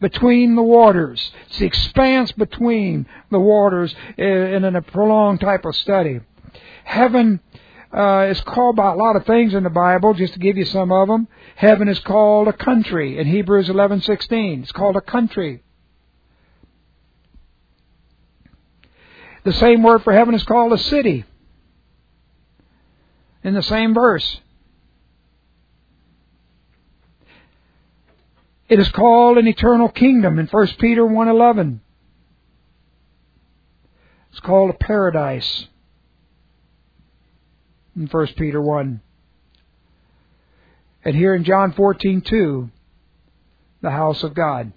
between the waters. It's the expanse between the waters in a prolonged type of study. Heaven is called by a lot of things in the Bible, just to give you some of them. Heaven is called a country in Hebrews 11:16. It's called a country. The same word for heaven is called a city in the same verse. It is called an eternal kingdom in 1 Peter 1:11. It's called a paradise in 1 Peter 1. And here in John 14:2, the house of God.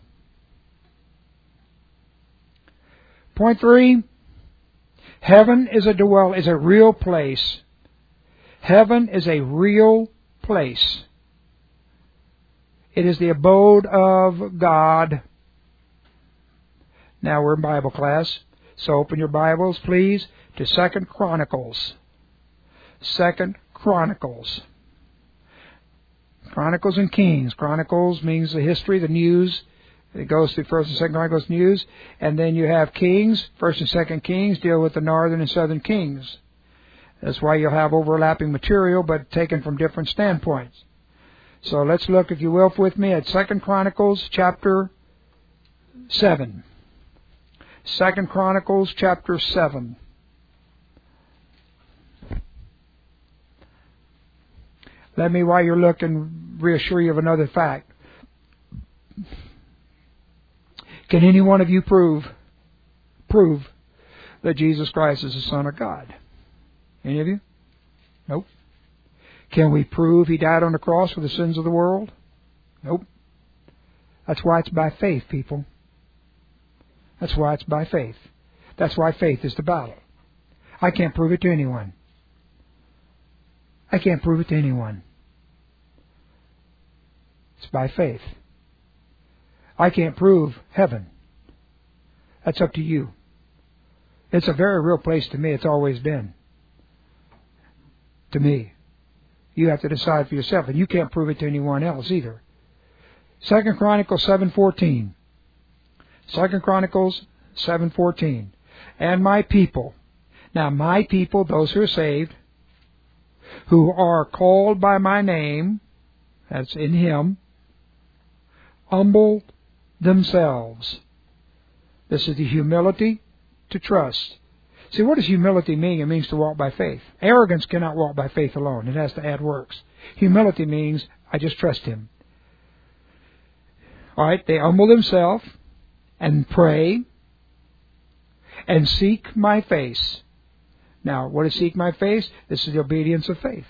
Point 3, heaven is a real place. Heaven is a real place. It is the abode of God. Now we're in Bible class, so open your Bibles, please, to 2 Chronicles. 2 Chronicles. Chronicles and Kings. Chronicles means the history, the news. It goes through 1st and 2nd Chronicles news. And then you have Kings. 1st and 2nd Kings deal with the northern and southern kings. That's why you'll have overlapping material, but taken from different standpoints. So let's look, if you will, with me at 2 Chronicles chapter 7. 2 Chronicles chapter 7. Let me, while you're looking, reassure you of another fact. Can any one of you prove that Jesus Christ is the Son of God? Any of you? Nope. Can we prove He died on the cross for the sins of the world? Nope. That's why it's by faith, people. That's why it's by faith. That's why faith is the battle. I can't prove it to anyone. I can't prove it to anyone. It's by faith. I can't prove heaven. That's up to you. It's a very real place to me. It's always been. To me. You have to decide for yourself, and you can't prove it to anyone else either. 2 Chronicles 7:14. 2 Chronicles 7:14. And my people. Now my people, those who are saved, who are called by my name, that's in Him, humble themselves. This is the humility to trust. See, what does humility mean? It means to walk by faith. Arrogance cannot walk by faith alone. It has to add works. Humility means I just trust Him. All right, they humble themselves and pray and seek my face. Now, what is seek my face? This is the obedience of faith.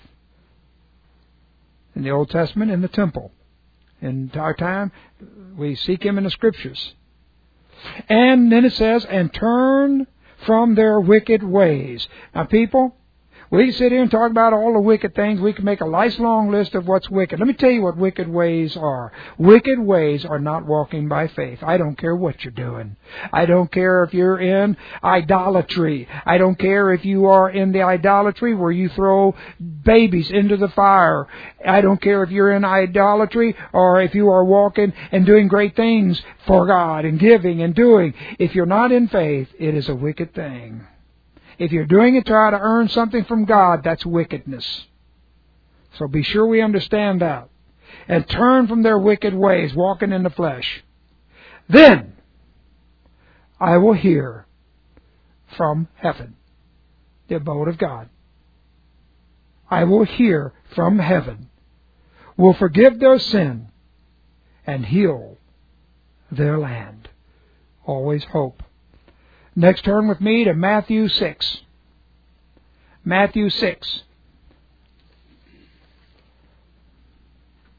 In the Old Testament, in the temple. In our time, we seek Him in the Scriptures. And then it says, and turn from their wicked ways. Now, people, we can sit here and talk about all the wicked things. We can make a nice long list of what's wicked. Let me tell you what wicked ways are. Wicked ways are not walking by faith. I don't care what you're doing. I don't care if you're in idolatry. I don't care if you are in the idolatry where you throw babies into the fire. I don't care if you're in idolatry or if you are walking and doing great things for God and giving and doing. If you're not in faith, it is a wicked thing. If you're doing it to try to earn something from God, that's wickedness. So be sure we understand that. And turn from their wicked ways, walking in the flesh. Then I will hear from heaven, the abode of God. I will hear from heaven, will forgive their sin, and heal their land. Always hope. Next, turn with me to Matthew 6. Matthew 6.